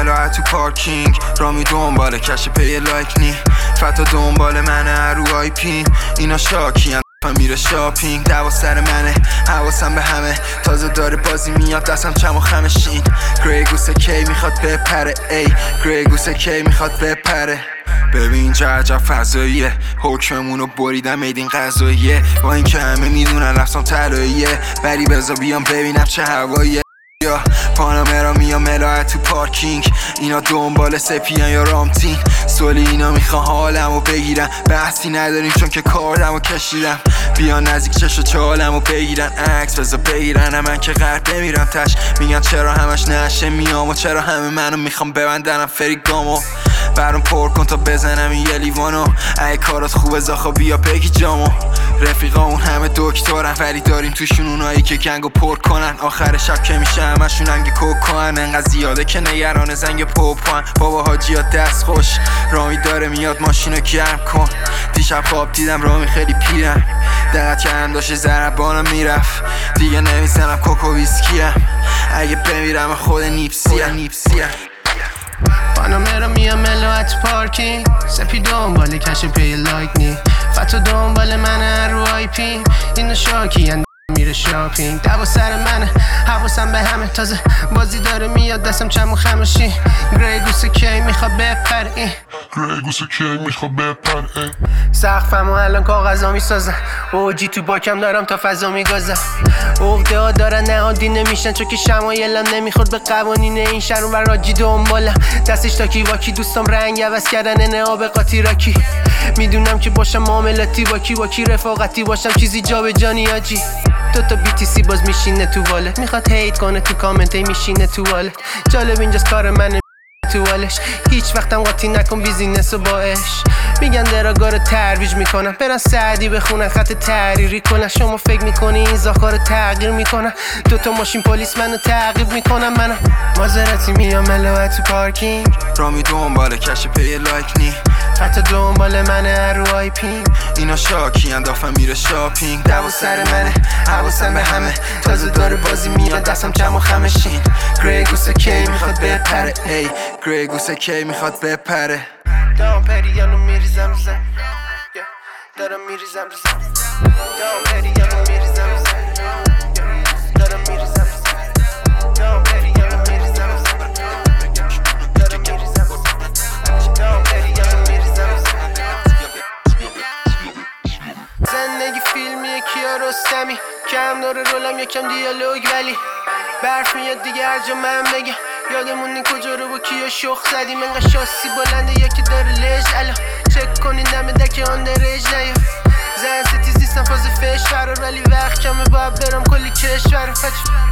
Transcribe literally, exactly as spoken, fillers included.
ملاحت تو پارکینگ رامی دنباله کش پی لایک نی فتا دنبال منه رو آی پی اینا شاکی میره شاپینگ دوا سر منه حواسم به همه تازه داره بازی میاد دستم چم و خمشین گریگوسه کی میخواد بپره ای گریگوسه کی میخواد بپره ببین چه عجب فضاییه حکممونو بریدم میدین قضاییه با این که همه میدونن لفظم طلاییه ولی بذار بیام ببینم چه هواییه یا پانامرا میام ملاحت تو پارکینگ اینا دنبال سپیان یا رامتین سولی اینا میخوان حالمو بگیرن بحثی نداریم چون که کاردمو کشیدم بیان نزدیک چش و چالمو بگیرن عکس بذار بگیرن من که غرق نمیرم تش میگن چرا همش نشه میام و چرا همه منو میخوام ببندنم فریگامو برام پر کن تا بزنم این یه لیوانو اگه کارات خوبه زاخا بیا بگی جامو رفیقامون همه دکترن ولی داریم توشون اونایی که گنگو پر کنن آخر شب که میشه همشون انگ کوکان انقدر زیاده که نگران زنگ پوپان بابا حاجیات دست خوش رامی داره میاد ماشینو گرم کن دیشب خواب دیدم رامی خیلی پیرم دقت کردم داشته ضربانم میرفت دیگه نمیزنم کوکو ویسکیم اگه بمیرم خود نیپسیه نیپسیه پانامرا میام ملاحت پارکینگ سپی دنبال کش پی لایک نی فتا دنبال منه رو آی پی اینا شاکی میره شاپینگ دوا سر منه حواسم به همه تازه بازی داره میاد دستم چم و خمشی گریگوسه کی میخواد بپره این گریگوسه کی میخواد بپره سقفم و الان کاغذا میسازن اوجی تو باکم دارم تا فضا میگازم عقده ها دارن نهادی نمیشن چون که شمایلم نمیخورد به قوانین این شهر اون راجی دنبالم دستش تاکی واکی دوستام رنگ عوض کردن نه به قاطی راکی میدونم که باشم معاملاتی واکی واکی رفاقتی باشم چیزی جا به جانی آجی دو تا بی تی سی باز میشینه تو والت میخواد هیت کنه تو کامنت میشینه تو والت جالب اینجاست کار منه تو والش هیچ وقتم قاطی نکن بیزینس و باش میگن دراگار ترویج میکنن برن سعدی بخونن خط تحریری کنن شما فکر میکنی این زاکار تغییر میکنن دوتا ماشین پلیس منو تعقیب میکنن منم مازراتی میام ملاحت تو پارکینگ رامی دنبال کش پی لایک نی فتا دنبال منه رو آی پی اینا شاکی اندافم میره شاپینگ دوا سر منه حواسم به همه تازه داره بازی میاد دستم چم و خمشین گریگوسه کی میخواد بپره ای گریگوسه کی میخواد بپره دام پریانو میریزم رو زن دارم میریزم رو زن دام پریانو میریزم رو زن دارم میریزم رو زن دام پریانو میریزم رو زن دارم میریزم رو زن دام پریانو میریزم رو زن زندگی فیلمیه کیا رستمی کم داره رولم یکم دیالوگ ولی برف میاد دیگه هر جا من بگم یادمونی کجا رو با کیا شخ زدیم انقدر شاسی بلنده یکی داره لژ الان چک کنین دم دک آن درج نیا زن ستی زیستم فاز فش فرار ولی وقت کمه باید برم کلی کشور